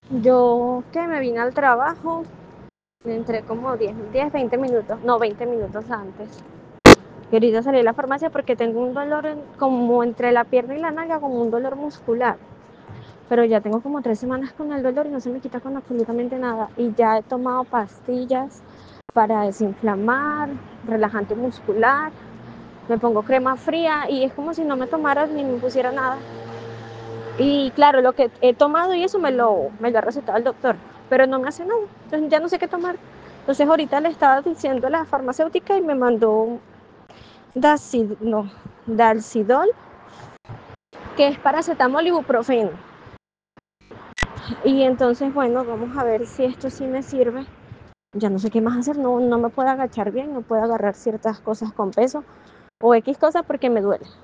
Yo que me vine al trabajo, entré como 20 minutos, no, 20 minutos antes. Y ahorita salí a la farmacia porque tengo un dolor como entre la pierna y la nalga, como un dolor muscular. Pero ya tengo como 3 semanas con el dolor y no se me quita con absolutamente nada. Y ya he tomado pastillas para desinflamar, relajante muscular, me pongo crema fría y es como si no me tomara ni me pusiera nada. Y claro, lo que he tomado y eso me lo ha recetado el doctor, pero no me hace nada. Entonces ya no sé qué tomar. Entonces ahorita le estaba diciendo a la farmacéutica y me mandó no, Dalcidol, que es paracetamol y ibuprofeno. Y entonces, bueno, vamos a ver si esto sí me sirve. Ya no sé qué más hacer, no me puedo agachar bien, no puedo agarrar ciertas cosas con peso o X cosas porque me duele.